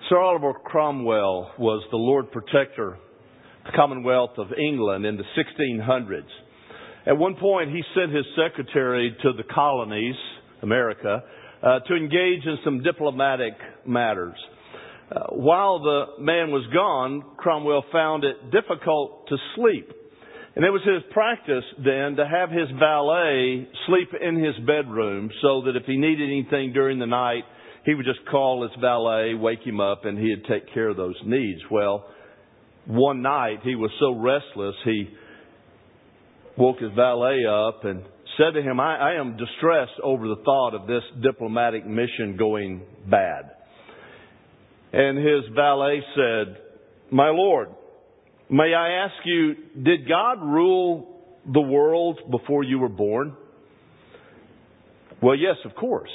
Sir Oliver Cromwell was the Lord Protector of the Commonwealth of England in the 1600s. At one point, he sent his secretary to the colonies, America, to engage in some diplomatic matters. While the man was gone, Cromwell found it difficult to sleep. And it was his practice then to have his valet sleep in his bedroom so that if he needed anything during the night, he would just call his valet, wake him up, and he'd take care of those needs. Well, one night he was so restless, he woke his valet up and said to him, I am distressed over the thought of this diplomatic mission going bad. And his valet said, My lord, may I ask you, did God rule the world before you were born? Well, yes, of course.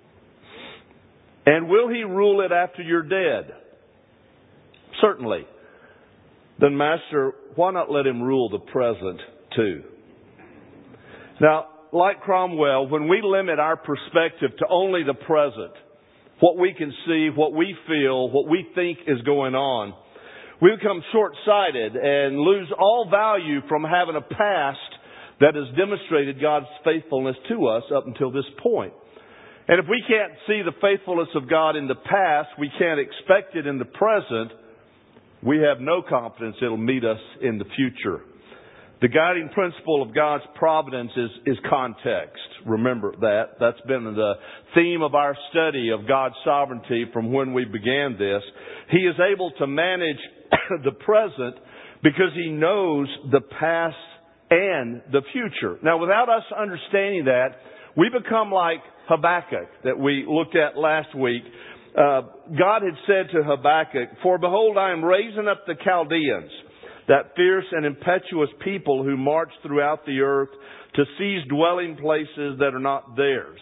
And will He rule it after you're dead? Certainly. Then, Master, why not let Him rule the present too? Now, like Cromwell, when we limit our perspective to only the present, what we can see, what we feel, what we think is going on, we become short-sighted and lose all value from having a past that has demonstrated God's faithfulness to us up until this point. And if we can't see the faithfulness of God in the past, we can't expect it in the present, we have no confidence it'll meet us in the future. The guiding principle of God's providence is context. Remember that. That's been the theme of our study of God's sovereignty from when we began this. He is able to manage the present because He knows the past and the future. Now, without us understanding that, we become like Habakkuk that we looked at last week. God had said to Habakkuk, For behold, I am raising up the Chaldeans, that fierce and impetuous people who march throughout the earth to seize dwelling places that are not theirs.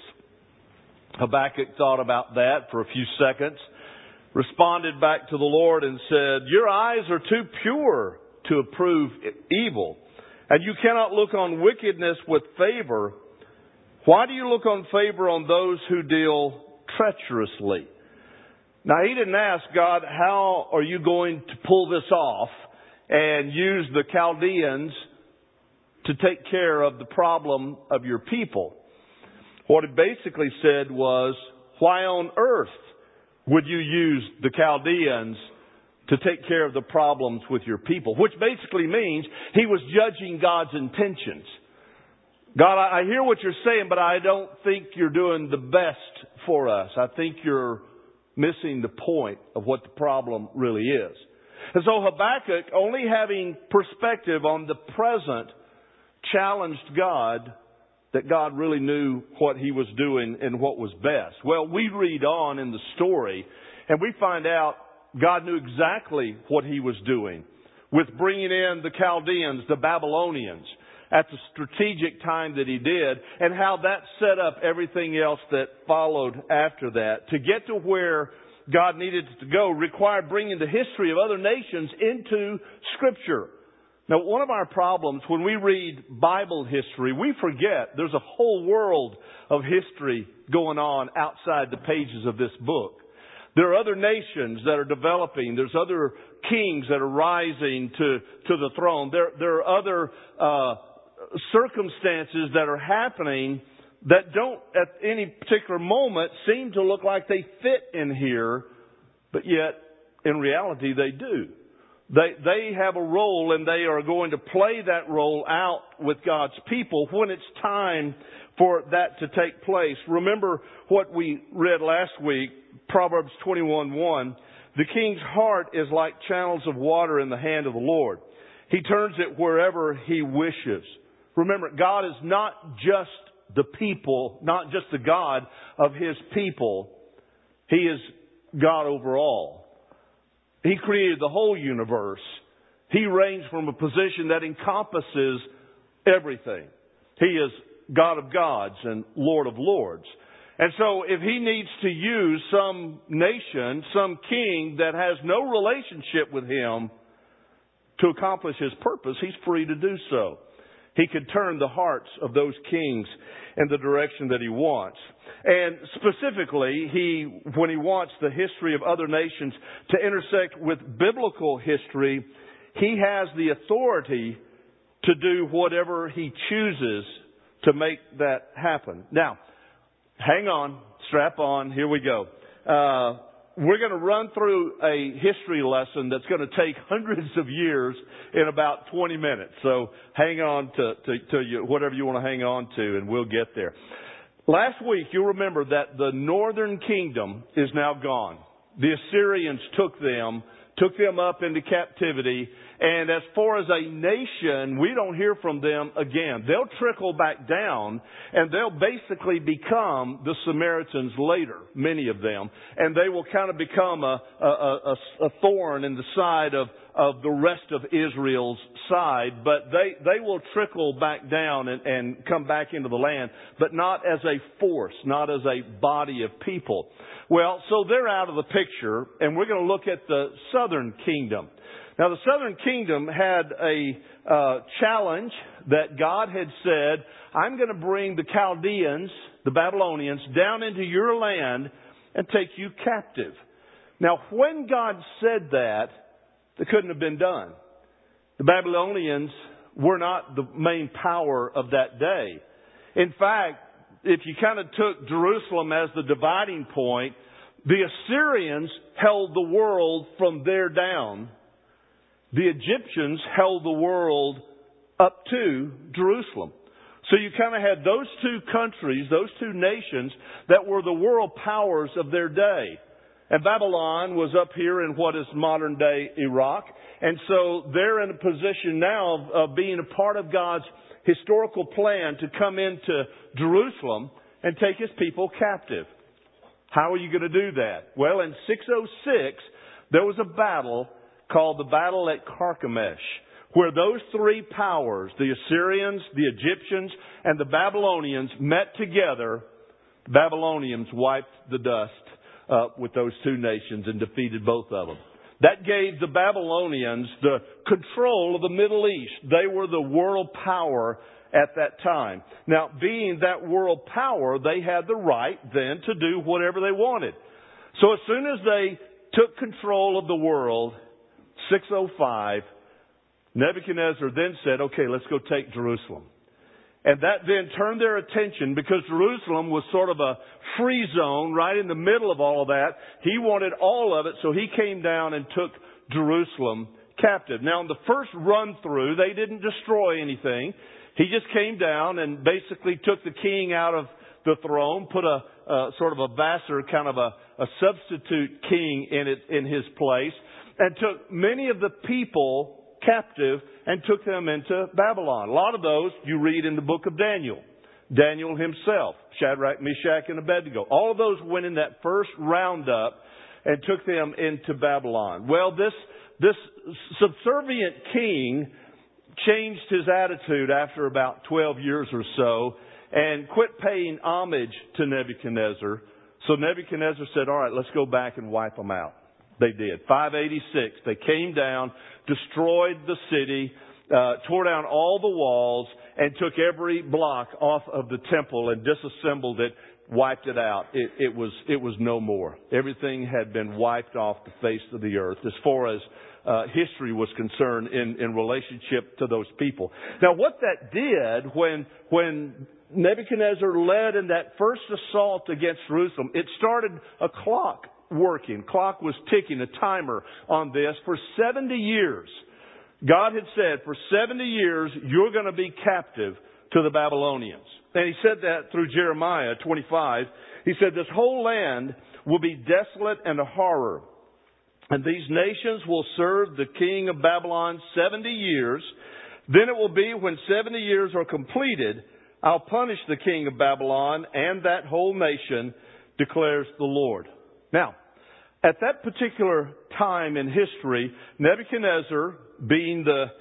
Habakkuk thought about that for a few seconds, responded back to the Lord and said, Your eyes are too pure to approve evil, and you cannot look on wickedness with favor. Why do you look on favor on those who deal treacherously? Now, he didn't ask God, how are you going to pull this off and use the Chaldeans to take care of the problem of your people? What it basically said was, why on earth would you use the Chaldeans to take care of the problems with your people? Which basically means he was judging God's intentions. God, I hear what you're saying, but I don't think you're doing the best for us. I think you're missing the point of what the problem really is. And so Habakkuk, only having perspective on the present, challenged God that God really knew what He was doing and what was best. Well, we read on in the story and we find out God knew exactly what He was doing with bringing in the Chaldeans, the Babylonians, at the strategic time that He did, and how that set up everything else that followed after that. To get to where God needed to go required bringing the history of other nations into Scripture. Now, one of our problems when we read Bible history, we forget there's a whole world of history going on outside the pages of this book. There are other nations that are developing. There's other kings that are rising to the throne. There are other circumstances that are happening that don't at any particular moment seem to look like they fit in here, but yet in reality they do. They have a role and they are going to play that role out with God's people when it's time for that to take place. Remember what we read last week, Proverbs 21:1. The king's heart is like channels of water in the hand of the Lord. He turns it wherever He wishes. Remember, God is not just the people, not just the God of His people. He is God over all. He created the whole universe. He reigns from a position that encompasses everything. He is God of gods and Lord of lords. And so if He needs to use some nation, some king that has no relationship with Him to accomplish His purpose, He's free to do so. He could turn the hearts of those kings in the direction that He wants. And specifically, when He wants the history of other nations to intersect with biblical history, He has the authority to do whatever He chooses to make that happen. Now, hang on, strap on, here we go. We're going to run through a history lesson that's going to take hundreds of years in about 20 minutes. So hang on to you, whatever you want to hang on to, and we'll get there. Last week, you'll remember that the northern kingdom is now gone. The Assyrians took them up into captivity. And as far as a nation, we don't hear from them again. They'll trickle back down, and they'll basically become the Samaritans later, many of them. And they will kind of become a thorn in the side of the rest of Israel's side. But they will trickle back down and come back into the land, but not as a force, not as a body of people. Well, so they're out of the picture, and we're going to look at the southern kingdom. Now, the southern kingdom had a challenge that God had said, I'm going to bring the Chaldeans, the Babylonians, down into your land and take you captive. Now, when God said that, it couldn't have been done. The Babylonians were not the main power of that day. In fact, if you kind of took Jerusalem as the dividing point, the Assyrians held the world from there down. The Egyptians held the world up to Jerusalem. So you kind of had those two countries, those two nations that were the world powers of their day. And Babylon was up here in what is modern day Iraq. And so they're in a position now of being a part of God's historical plan to come into Jerusalem and take His people captive. How are you going to do that? Well, in 606, there was a battle called the Battle at Carchemish, where those three powers, the Assyrians, the Egyptians, and the Babylonians met together. The Babylonians wiped the dust with those two nations and defeated both of them. That gave the Babylonians the control of the Middle East. They were the world power at that time. Now, being that world power, they had the right then to do whatever they wanted. So as soon as they took control of the world, 605, Nebuchadnezzar then said, okay, let's go take Jerusalem. And that then turned their attention, because Jerusalem was sort of a free zone right in the middle of all of that. He wanted all of it, so he came down and took Jerusalem captive. Now, in the first run through, they didn't destroy anything. He just came down and basically took the king out of the throne, put a sort of a vassal, kind of a substitute king in his place, and took many of the people captive and took them into Babylon. A lot of those you read in the book of Daniel. Daniel himself, Shadrach, Meshach, and Abednego. All of those went in that first roundup and took them into Babylon. Well, this subservient king changed his attitude after about 12 years or so and quit paying homage to Nebuchadnezzar. So Nebuchadnezzar said, all right, let's go back and wipe them out. They did. 586, they came down, destroyed the city, tore down all the walls, and took every block off of the temple and disassembled it, wiped it out. It was no more. Everything had been wiped off the face of the earth as far as history was concerned in relationship to those people. Now, what that did when Nebuchadnezzar led in that first assault against Jerusalem, it started a clock working. Clock was ticking, a timer on this. For 70 years, God had said, for 70 years, you're going to be captive to the Babylonians. And He said that through Jeremiah 25. He said, this whole land will be desolate and a horror. And these nations will serve the king of Babylon 70 years. Then it will be when 70 years are completed, I'll punish the king of Babylon and that whole nation, declares the Lord. Now, at that particular time in history, Nebuchadnezzar, being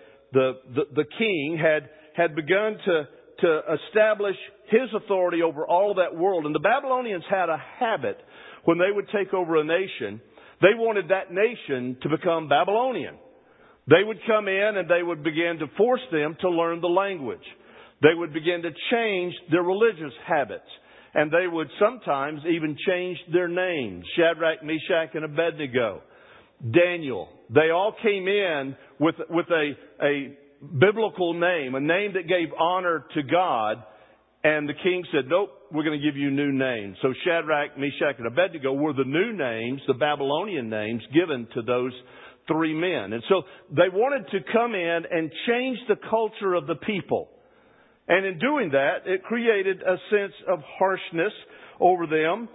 the king, had begun to establish his authority over all of that world. And the Babylonians had a habit when they would take over a nation. They wanted that nation to become Babylonian. They would come in and they would begin to force them to learn the language. They would begin to change their religious habits. And they would sometimes even change their names. Shadrach, Meshach, and Abednego. Daniel. They all came in with a biblical name, a name that gave honor to God. And the king said, nope, we're going to give you new names. So Shadrach, Meshach, and Abednego were the new names, the Babylonian names, given to those three men. And so they wanted to come in and change the culture of the people. And in doing that, it created a sense of harshness over them.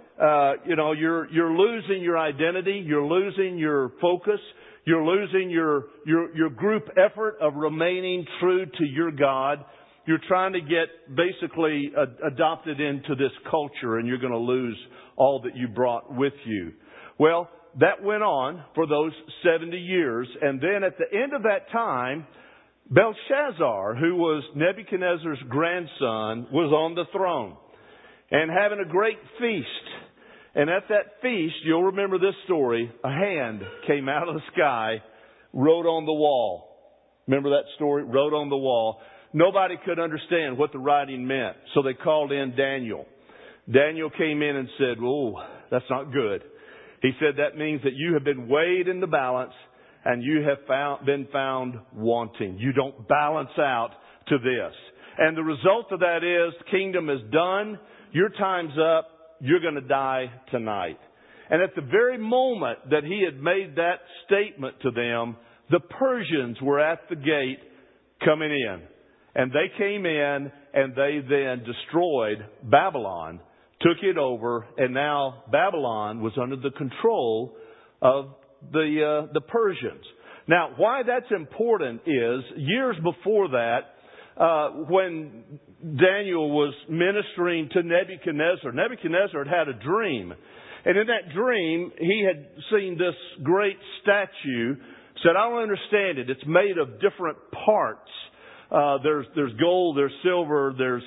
You're losing your identity. You're losing your focus. You're losing your group effort of remaining true to your God. You're trying to get basically adopted into this culture, and you're going to lose all that you brought with you. Well, that went on for those 70 years. And then at the end of that time, Belshazzar, who was Nebuchadnezzar's grandson, was on the throne and having a great feast. And at that feast, you'll remember this story, a hand came out of the sky, wrote on the wall. Remember that story? Wrote on the wall. Nobody could understand what the writing meant, so they called in Daniel. Daniel came in and said, "Oh, that's not good." He said, "That means that you have been weighed in the balance and you have been found wanting. You don't balance out to this. And the result of that is the kingdom is done. Your time's up. You're going to die tonight." And at the very moment that he had made that statement to them, the Persians were at the gate coming in. And they came in and they then destroyed Babylon, took it over, and now Babylon was under the control of the Persians. Now, why that's important is years before that, when Daniel was ministering to Nebuchadnezzar had a dream. And in that dream, he had seen this great statue, said, "I don't understand it. It's made of different parts. There's gold, there's silver, there's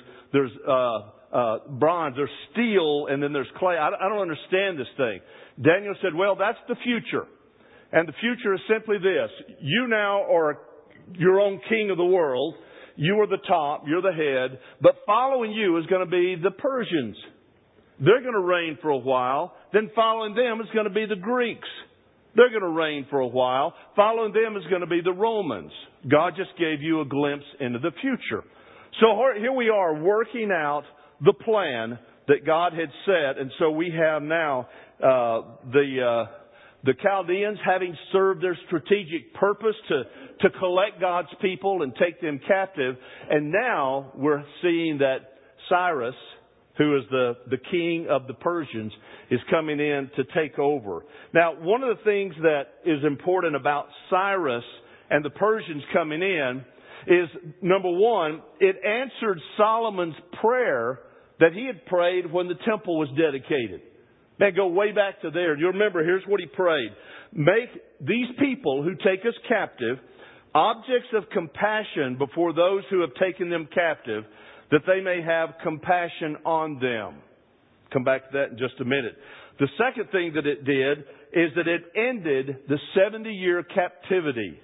bronze, there's steel, and then there's clay. I don't understand this thing." Daniel said, "Well, that's the future. And the future is simply this. You now are your own king of the world. You are the top. You're the head. But following you is going to be the Persians. They're going to reign for a while. Then following them is going to be the Greeks. They're going to reign for a while. Following them is going to be the Romans." God just gave you a glimpse into the future. So here we are working out the plan that God had set. And so we have now the Chaldeans, having served their strategic purpose to collect God's people and take them captive. And now we're seeing that Cyrus, who is the king of the Persians, is coming in to take over. Now, one of the things that is important about Cyrus and the Persians coming in is, number one, it answered Solomon's prayer that he had prayed when the temple was dedicated. Now, go way back to there. You remember, here's what he prayed. "Make these people who take us captive objects of compassion before those who have taken them captive, that they may have compassion on them." Come back to that in just a minute. The second thing that it did is that it ended the 70-year captivity.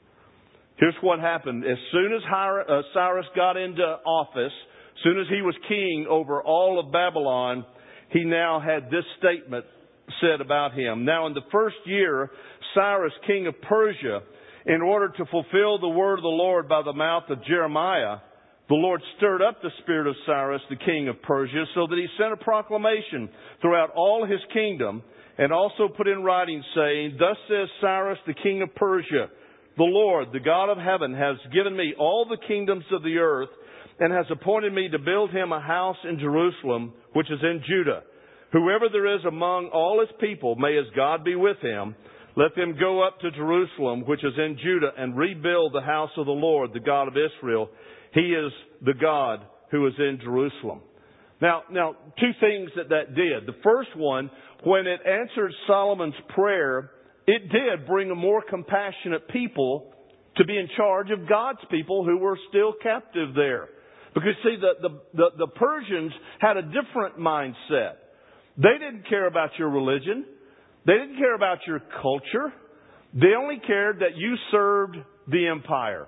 Here's what happened. As soon as Cyrus got into office, as soon as he was king over all of Babylon, he now had this statement said about him. "Now in the first year, Cyrus, king of Persia, in order to fulfill the word of the Lord by the mouth of Jeremiah, the Lord stirred up the spirit of Cyrus, the king of Persia, so that he sent a proclamation throughout all his kingdom, and also put in writing, saying, 'Thus says Cyrus, the king of Persia, the Lord, the God of heaven, has given me all the kingdoms of the earth, and has appointed me to build him a house in Jerusalem, which is in Judah. Whoever there is among all his people, may his God be with him. Let them go up to Jerusalem, which is in Judah, and rebuild the house of the Lord, the God of Israel. He is the God who is in Jerusalem.'" Now, two things that did. The first one, when it answered Solomon's prayer, it did bring a more compassionate people to be in charge of God's people who were still captive there. Because, see, the Persians had a different mindset. They didn't care about your religion. They didn't care about your culture. They only cared that you served the empire.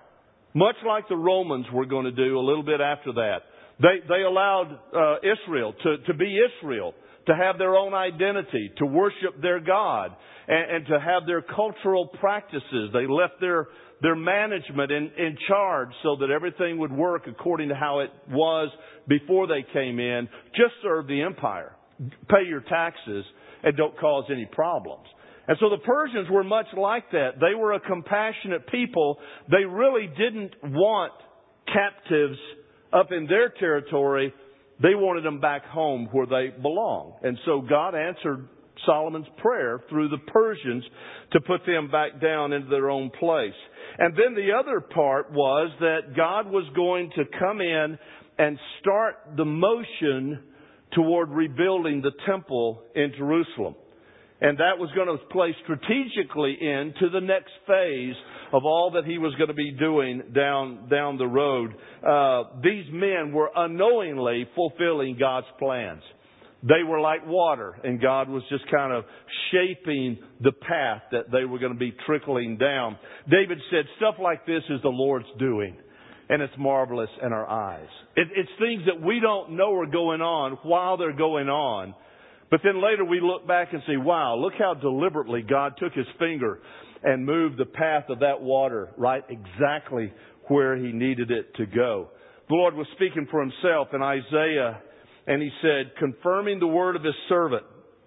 much like the Romans were going to do a little bit after that. They allowed Israel to be Israel, to have their own identity, to worship their God, and to have their cultural practices. They left their management in charge so that everything would work according to how it was before they came in. Just serve the empire. Pay your taxes and don't cause any problems. And so the Persians were much like that. They were a compassionate people. They really didn't want captives up in their territory. They wanted them back home where they belong. And so God answered Solomon's prayer through the Persians to put them back down into their own place. And then the other part was that God was going to come in and start the motion toward rebuilding the temple in Jerusalem. And that was going to play strategically into the next phase of all that he was going to be doing down the road. These men were unknowingly fulfilling God's plans. They were like water, and God was just kind of shaping the path that they were going to be trickling down. David said, stuff like this is the Lord's doing, and it's marvelous in our eyes. It's things that we don't know are going on while they're going on. But then later we look back and say, wow, look how deliberately God took his finger and moved the path of that water right exactly where he needed it to go. The Lord was speaking for himself in Isaiah, and he said, confirming the word of his servant,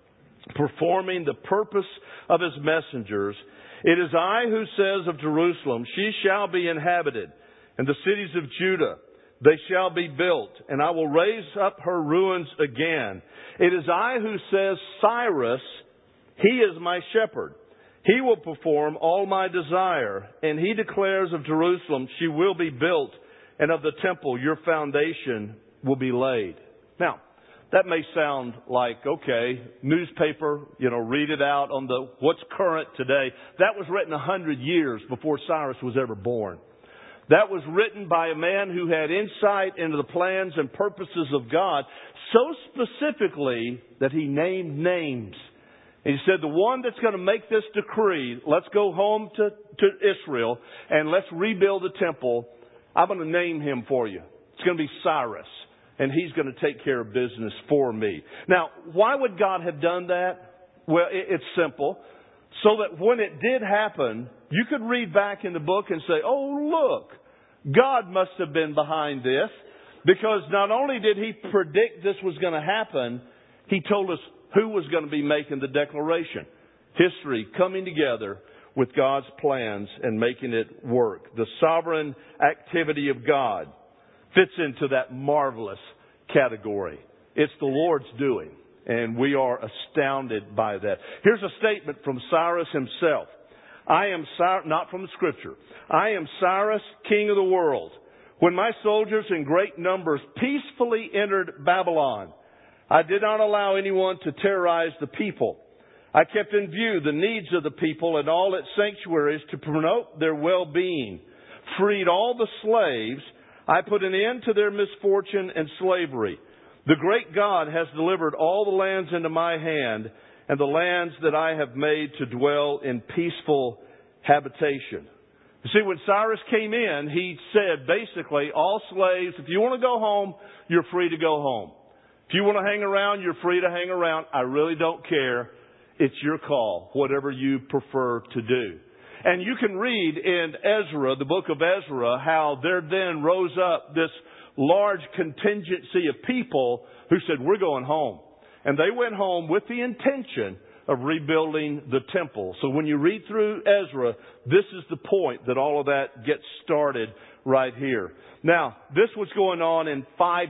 performing the purpose of his messengers. It is I who says of Jerusalem, she shall be inhabited, and the cities of Judah, they shall be built, and I will raise up her ruins again. It is I who says, Cyrus, he is my shepherd. He will perform all my desire. And he declares of Jerusalem, she will be built, and of the temple, your foundation will be laid. Now, that may sound like, okay, newspaper, read it out on what's current today. That was written 100 years before Cyrus was ever born. That was written by a man who had insight into the plans and purposes of God so specifically that he named names. And he said, the one that's going to make this decree, let's go home to Israel and let's rebuild the temple, I'm going to name him for you. It's going to be Cyrus. And he's going to take care of business for me. Now, why would God have done that? Well, it's simple. So that when it did happen, you could read back in the book and say, oh, look, God must have been behind this. Because not only did he predict this was going to happen, he told us who was going to be making the declaration. History coming together with God's plans and making it work. The sovereign activity of God fits into that marvelous category. It's the Lord's doing, and we are astounded by that. Here's a statement from Cyrus himself. I am Cyrus, not from the scripture. I am Cyrus, king of the world. When my soldiers in great numbers peacefully entered Babylon, I did not allow anyone to terrorize the people. I kept in view the needs of the people and all its sanctuaries to promote their well-being, freed all the slaves. I put an end to their misfortune and slavery. The great God has delivered all the lands into my hand, and the lands that I have made to dwell in peaceful habitation. You see, when Cyrus came in, he said basically, all slaves, if you want to go home, you're free to go home. If you want to hang around, you're free to hang around. I really don't care. It's your call, whatever you prefer to do. And you can read in Ezra, the book of Ezra, how there then rose up this large contingency of people who said, we're going home. And they went home with the intention of rebuilding the temple. So when you read through Ezra, this is the point that all of that gets started right here. Now, this was going on in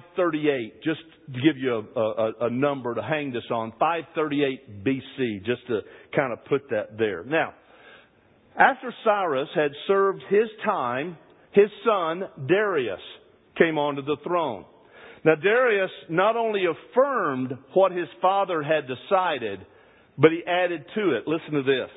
538, just to give you a number to hang this on, 538 BC, just to kind of put that there. Now, after Cyrus had served his time, his son Darius came onto the throne. Now, Darius not only affirmed what his father had decided, but he added to it. Listen to this.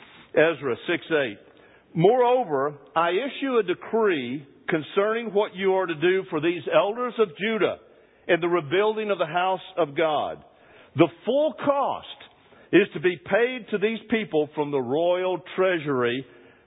Ezra 6:8. Moreover, I issue a decree concerning what you are to do for these elders of Judah in the rebuilding of the house of God. The full cost is to be paid to these people from the royal treasury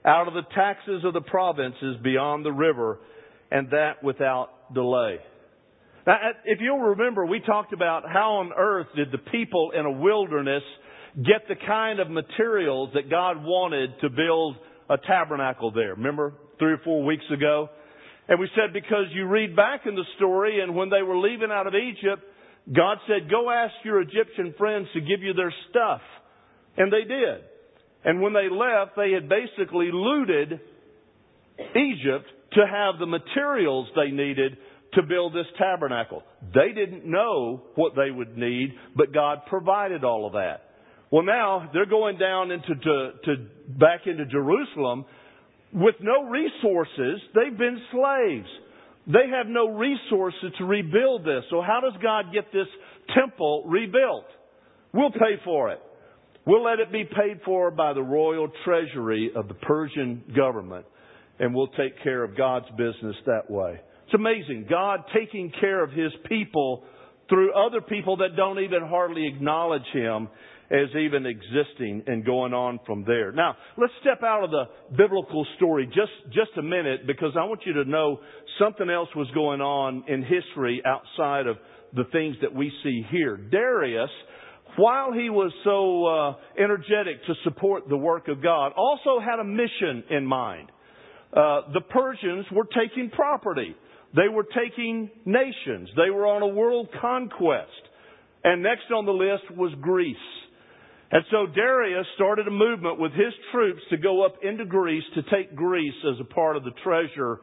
out of the taxes of the provinces beyond the river, and that without delay. Now, if you'll remember, we talked about how on earth did the people in a wilderness get the kind of materials that God wanted to build a tabernacle there. Remember 3 or 4 weeks ago? And we said because you read back in the story, and when they were leaving out of Egypt, God said, go ask your Egyptian friends to give you their stuff. And they did. And when they left, they had basically looted Egypt to have the materials they needed to build this tabernacle. They didn't know what they would need, but God provided all of that. Well, now they're going down back into Jerusalem with no resources. They've been slaves. They have no resources to rebuild this. So how does God get this temple rebuilt? We'll pay for it. We'll let it be paid for by the royal treasury of the Persian government. And we'll take care of God's business that way. It's amazing. God taking care of His people through other people that don't even hardly acknowledge Him as even existing and going on from there. Now, let's step out of the biblical story just a minute, because I want you to know something else was going on in history outside of the things that we see here. Darius, while he was so energetic to support the work of God, also had a mission in mind. The Persians were taking property. They were taking nations. They were on a world conquest. And next on the list was Greece. And so Darius started a movement with his troops to go up into Greece to take Greece as a part of the treasure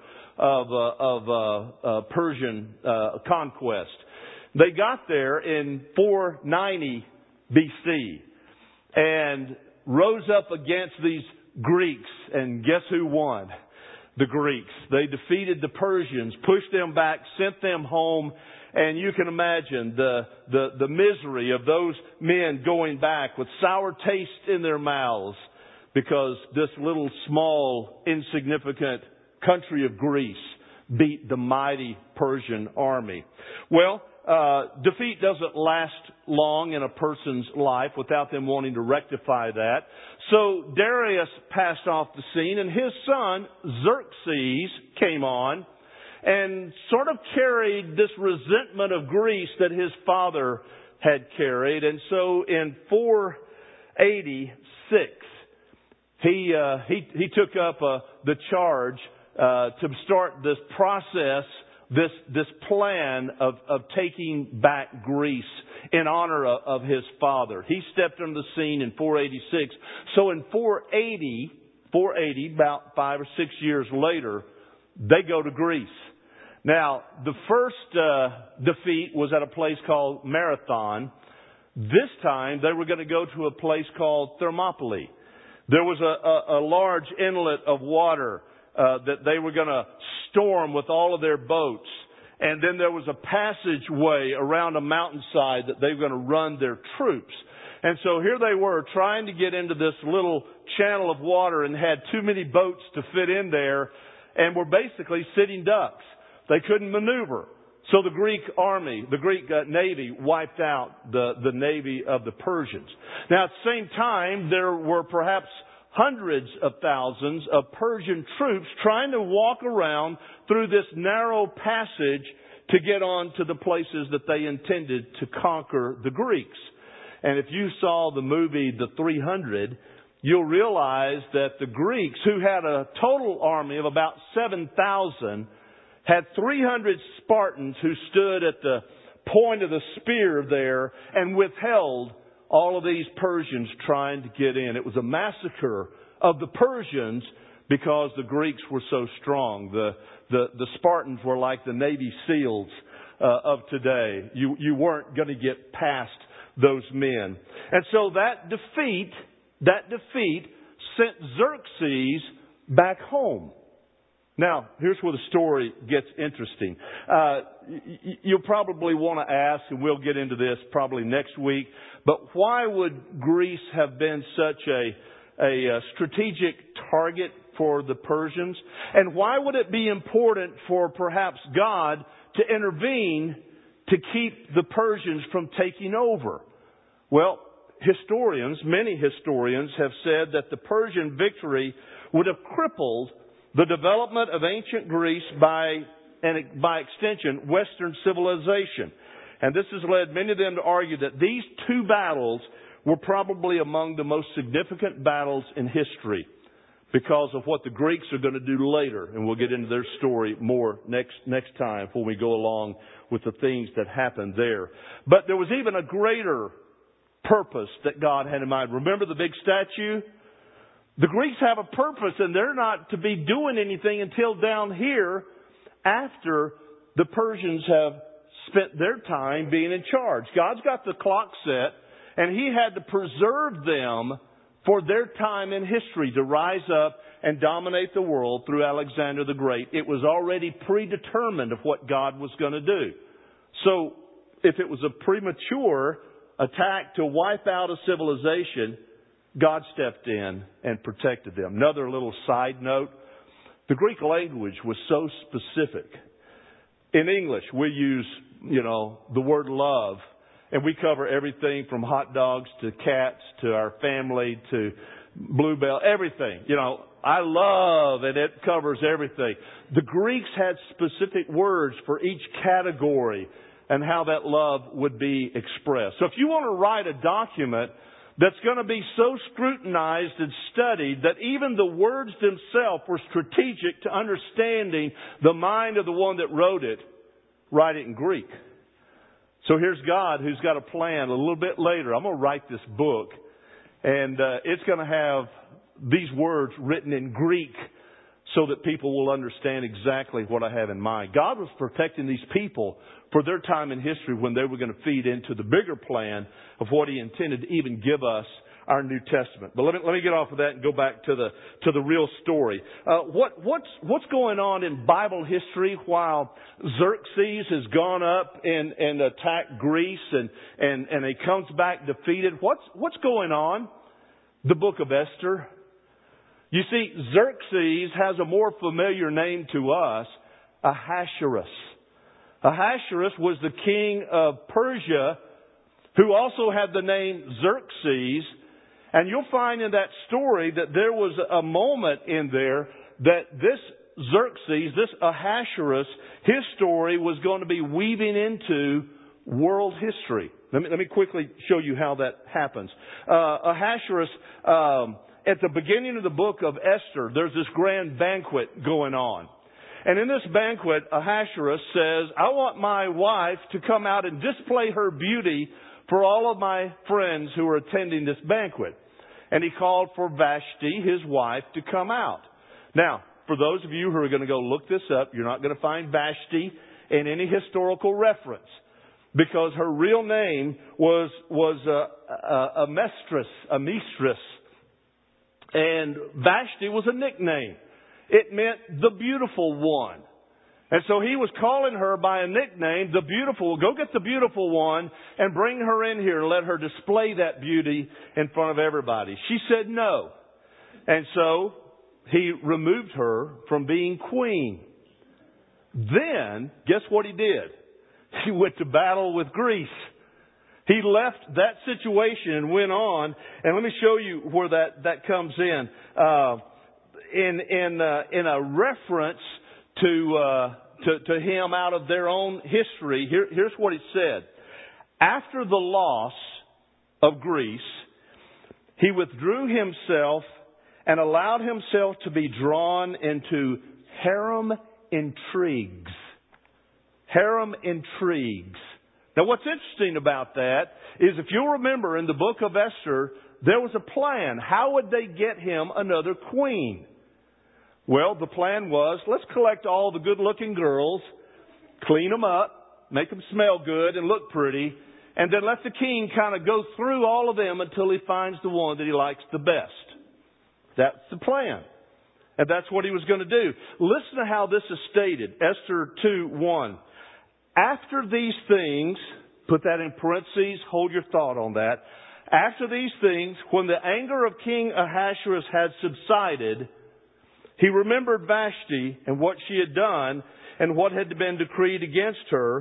of Persian conquest. They got there in 490 BC and rose up against these Greeks. And guess who won? The Greeks. They defeated the Persians, pushed them back, sent them home. And you can imagine the misery of those men going back with sour taste in their mouths because this little small, insignificant country of Greece beat the mighty Persian army. Well, defeat doesn't last long in a person's life without them wanting to rectify that. So Darius passed off the scene, and his son Xerxes came on and sort of carried this resentment of Greece that his father had carried. And so in 486, he took up the charge to start this process, this plan of taking back Greece in honor of his father. He stepped on the scene in 486. So in 480, about 5 or 6 years later, they go to Greece. Now, the first defeat was at a place called Marathon. This time, they were going to go to a place called Thermopylae. There was a large inlet of water that they were going to storm with all of their boats. And then there was a passageway around a mountainside that they were going to run their troops. And so here they were trying to get into this little channel of water and had too many boats to fit in there and were basically sitting ducks. They couldn't maneuver. So the Greek army, the Greek navy wiped out the navy of the Persians. Now at the same time, there were perhaps hundreds of thousands of Persian troops trying to walk around through this narrow passage to get on to the places that they intended to conquer the Greeks. And if you saw the movie The 300, you'll realize that the Greeks, who had a total army of about 7,000, had 300 Spartans who stood at the point of the spear there and withheld all of these Persians trying to get in. It was a massacre of the Persians because the Greeks were so strong. The Spartans were like the Navy SEALs of today. You weren't going to get past those men. And so that defeat sent Xerxes back home. Now, here's where the story gets interesting. You'll probably want to ask, and we'll get into this probably next week, but why would Greece have been such a strategic target for the Persians? And why would it be important for perhaps God to intervene to keep the Persians from taking over? Well, many historians have said that the Persian victory would have crippled the development of ancient Greece and by extension, Western civilization. And this has led many of them to argue that these two battles were probably among the most significant battles in history because of what the Greeks are going to do later. And we'll get into their story more next time when we go along with the things that happened there. But there was even a greater purpose that God had in mind. Remember the big statue? The Greeks have a purpose, and they're not to be doing anything until down here after the Persians have spent their time being in charge. God's got the clock set, and He had to preserve them for their time in history to rise up and dominate the world through Alexander the Great. It was already predetermined of what God was going to do. So if it was a premature attack to wipe out a civilization, God stepped in and protected them. Another little side note, the Greek language was so specific. In English, we use, the word love, and we cover everything from hot dogs to cats to our family to bluebell, everything. I love, and it covers everything. The Greeks had specific words for each category and how that love would be expressed. So if you want to write a document that's going to be so scrutinized and studied that even the words themselves were strategic to understanding the mind of the one that wrote it, write it in Greek. So here's God who's got a plan. A little bit later, I'm going to write this book, and it's going to have these words written in Greek so that people will understand exactly what I have in mind. God was protecting these people for their time in history when they were going to feed into the bigger plan of what He intended to even give us our New Testament. But let me get off of that and go back to the real story. What's going on in Bible history while Xerxes has gone up and attacked Greece and he comes back defeated? What's going on? The book of Esther. You see, Xerxes has a more familiar name to us, Ahasuerus. Ahasuerus was the king of Persia who also had the name Xerxes. And you'll find in that story that there was a moment in there that this Xerxes, this Ahasuerus, his story was going to be weaving into world history. Let me quickly show you how that happens. Ahasuerus, at the beginning of the book of Esther, there's this grand banquet going on. And in this banquet, Ahasuerus says, I want my wife to come out and display her beauty for all of my friends who are attending this banquet. And he called for Vashti, his wife, to come out. Now, for those of you who are going to go look this up, you're not going to find Vashti in any historical reference, because her real name was a mistress. And Vashti was a nickname. It meant the beautiful one. And so he was calling her by a nickname, the beautiful. Go get the beautiful one and bring her in here and let her display that beauty in front of everybody. She said no. And so he removed her from being queen. Then, guess what he did? He went to battle with Greece. He left that situation and went on. And let me show you where that comes in. In a reference to him out of their own history, here's what it said. After the loss of Greece, he withdrew himself and allowed himself to be drawn into harem intrigues. Harem intrigues. Now what's interesting about that is, if you'll remember in the book of Esther, there was a plan. How would they get him another queen? Well, the plan was, let's collect all the good-looking girls, clean them up, make them smell good and look pretty, and then let the king kind of go through all of them until he finds the one that he likes the best. That's the plan. And that's what he was going to do. Listen to how this is stated. Esther 2:1. After these things, put that in parentheses, hold your thought on that. After these things, when the anger of King Ahasuerus had subsided, he remembered Vashti and what she had done and what had been decreed against her.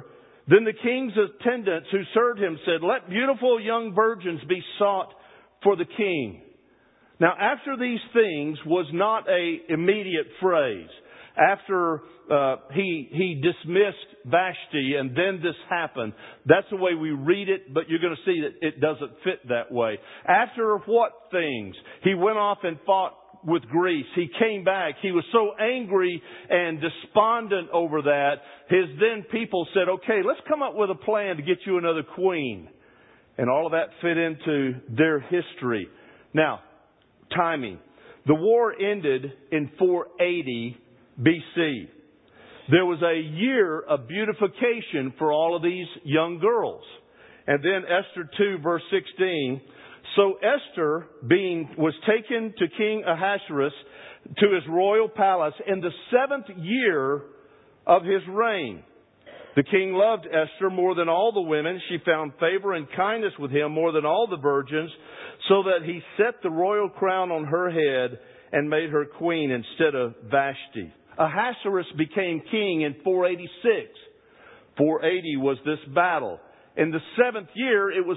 Then the king's attendants who served him said, "Let beautiful young virgins be sought for the king." Now, after these things was not a immediate phrase. After he dismissed Vashti and then this happened. That's the way we read it, but you're going to see that it doesn't fit that way. After what things? He went off and fought with Greece. He came back. He was so angry and despondent over that. His then people said, "Okay, let's come up with a plan to get you another queen." And all of that fit into their history. Now, timing. The war ended in 480 BC. There was a year of beautification for all of these young girls. And then Esther 2 verse 16. So Esther was taken to King Ahasuerus to his royal palace in the 7th year of his reign. The king loved Esther more than all the women. She found favor and kindness with him more than all the virgins, so that he set the royal crown on her head and made her queen instead of Vashti. Ahasuerus became king in 486. 480 was this battle. In the 7th year, it was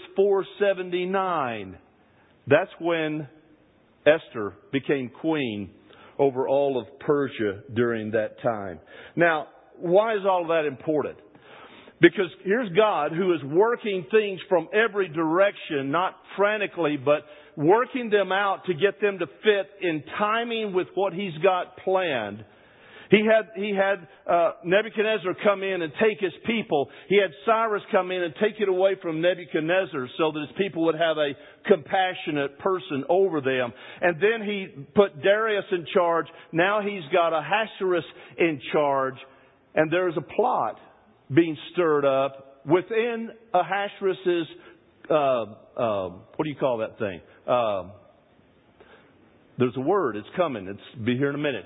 479. That's when Esther became queen over all of Persia during that time. Now, why is all of that important? Because here's God who is working things from every direction, not frantically, but working them out to get them to fit in timing with what He's got planned. He had Nebuchadnezzar come in and take his people. He had Cyrus come in and take it away from Nebuchadnezzar so that his people would have a compassionate person over them. And then he put Darius in charge. Now he's got Ahasuerus in charge. And there's a plot being stirred up within Ahasuerus's, what do you call that thing? There's a word. It's coming. It's be here in a minute.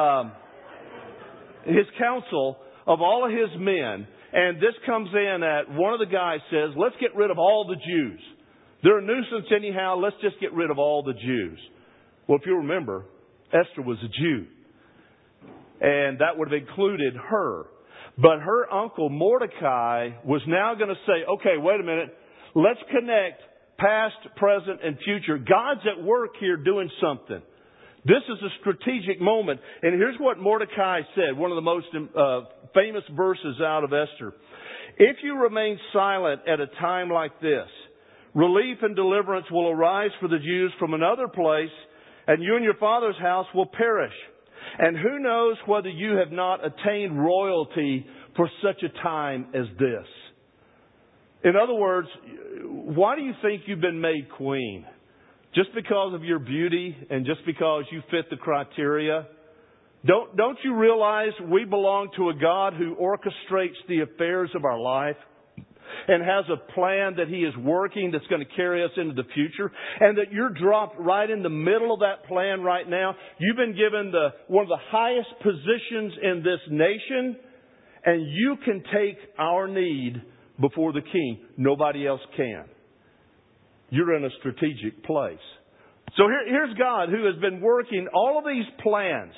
His council of all of his men. And this comes in at one of the guys says, let's get rid of all the Jews. They're a nuisance anyhow. Let's just get rid of all the Jews. Well, if you remember, Esther was a Jew. And that would have included her. But her uncle Mordecai was now going to say, okay, wait a minute. Let's connect past, present, and future. God's at work here doing something. This is a strategic moment. And here's what Mordecai said, one of the most famous verses out of Esther. If you remain silent at a time like this, relief and deliverance will arise for the Jews from another place, and you and your father's house will perish. And who knows whether you have not attained royalty for such a time as this. In other words, why do you think you've been made queen? Just because of your beauty and just because you fit the criteria? Don't you realize we belong to a God who orchestrates the affairs of our life and has a plan that He is working that's going to carry us into the future, and that you're dropped right in the middle of that plan right now? You've been given one of the highest positions in this nation, and you can take our need before the King. Nobody else can. You're in a strategic place. So here's God who has been working all of these plans.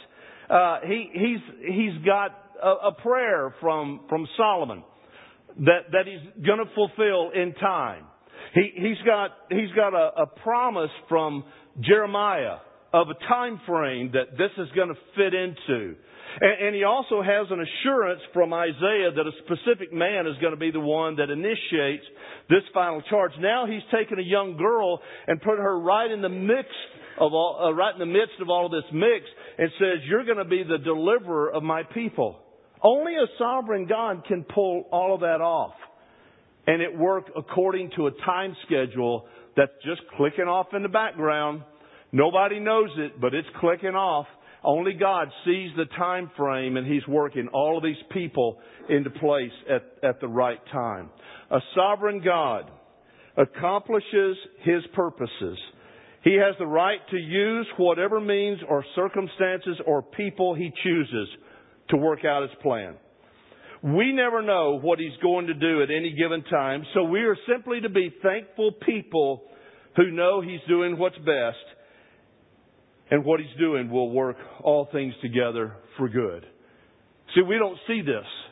He's got a prayer from Solomon that he's going to fulfill in time. He's got a promise from Jeremiah of a time frame that this is going to fit into. And he also has an assurance from Isaiah that a specific man is going to be the one that initiates this final charge. Now he's taken a young girl and put her right in the midst of all of this mix, and says, "You're going to be the deliverer of my people." Only a sovereign God can pull all of that off, and it work according to a time schedule that's just clicking off in the background. Nobody knows it, but it's clicking off. Only God sees the time frame, and He's working all of these people into place at the right time. A sovereign God accomplishes His purposes. He has the right to use whatever means or circumstances or people He chooses to work out His plan. We never know what He's going to do at any given time, so we are simply to be thankful people who know He's doing what's best. And what He's doing will work all things together for good. See, we don't see this.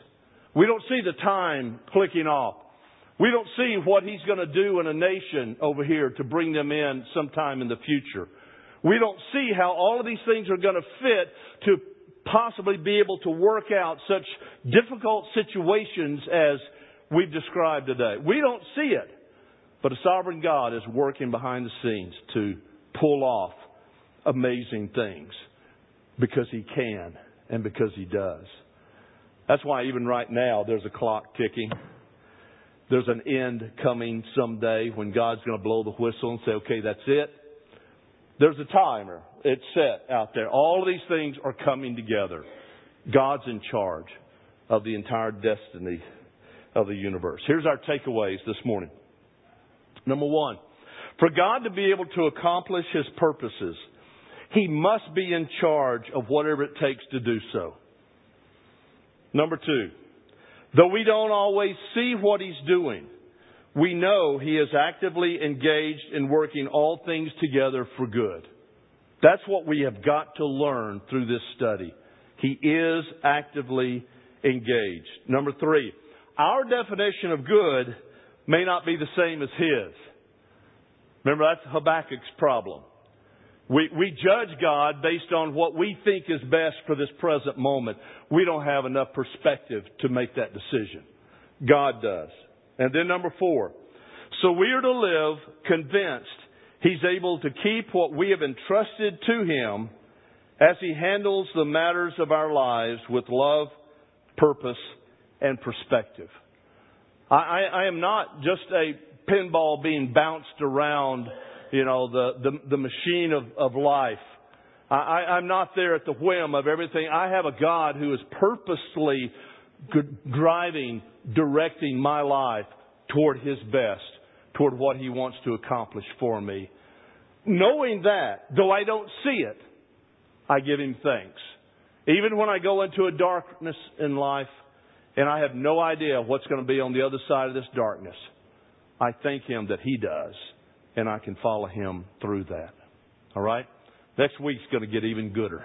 We don't see the time clicking off. We don't see what He's going to do in a nation over here to bring them in sometime in the future. We don't see how all of these things are going to fit to possibly be able to work out such difficult situations as we've described today. We don't see it. But a sovereign God is working behind the scenes to pull off amazing things because He can and because He does. That's why even right now there's a clock ticking. There's an end coming someday when God's going to blow the whistle and say, okay, that's it. There's a timer. It's set out there. All of these things are coming together. God's in charge of the entire destiny of the universe. Here's our takeaways this morning. Number one, for God to be able to accomplish His purposes, He must be in charge of whatever it takes to do so. Number two, though we don't always see what He's doing, we know He is actively engaged in working all things together for good. That's what we have got to learn through this study. He is actively engaged. Number three, our definition of good may not be the same as His. Remember, that's Habakkuk's problem. We judge God based on what we think is best for this present moment. We don't have enough perspective to make that decision. God does. And then number four, so we are to live convinced He's able to keep what we have entrusted to Him as He handles the matters of our lives with love, purpose, and perspective. I am not just a pinball being bounced around, the machine of life. I'm not there at the whim of everything. I have a God who is purposely driving, directing my life toward His best, toward what He wants to accomplish for me. Knowing that, though I don't see it, I give Him thanks. Even when I go into a darkness in life and I have no idea what's going to be on the other side of this darkness, I thank Him that He does, and I can follow Him through that. All right? Next week's going to get even gooder.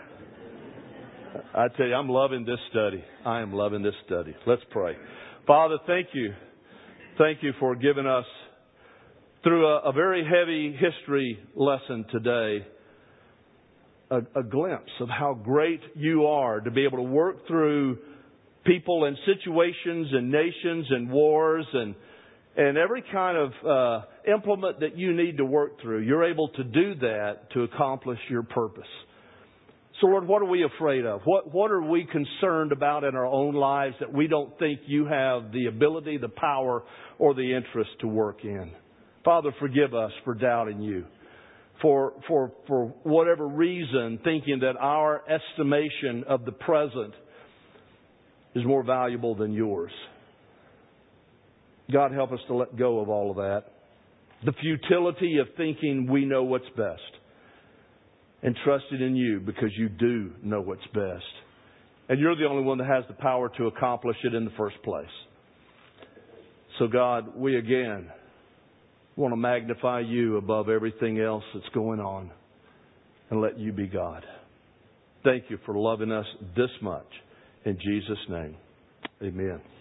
I tell you, I'm loving this study. I am loving this study. Let's pray. Father, thank you. Thank you for giving us, through a very heavy history lesson today, a glimpse of how great You are to be able to work through people and situations and nations and wars and every kind of implement that You need to work through. You're able to do that to accomplish Your purpose. So, Lord, what are we afraid of? What are we concerned about in our own lives that we don't think You have the ability, the power, or the interest to work in? Father, forgive us for doubting You. For whatever reason, thinking that our estimation of the present is more valuable than Yours. God, help us to let go of all of that. The futility of thinking we know what's best. And trusting in You because You do know what's best. And You're the only one that has the power to accomplish it in the first place. So God, we again want to magnify You above everything else that's going on. And let You be God. Thank You for loving us this much. In Jesus' name, amen.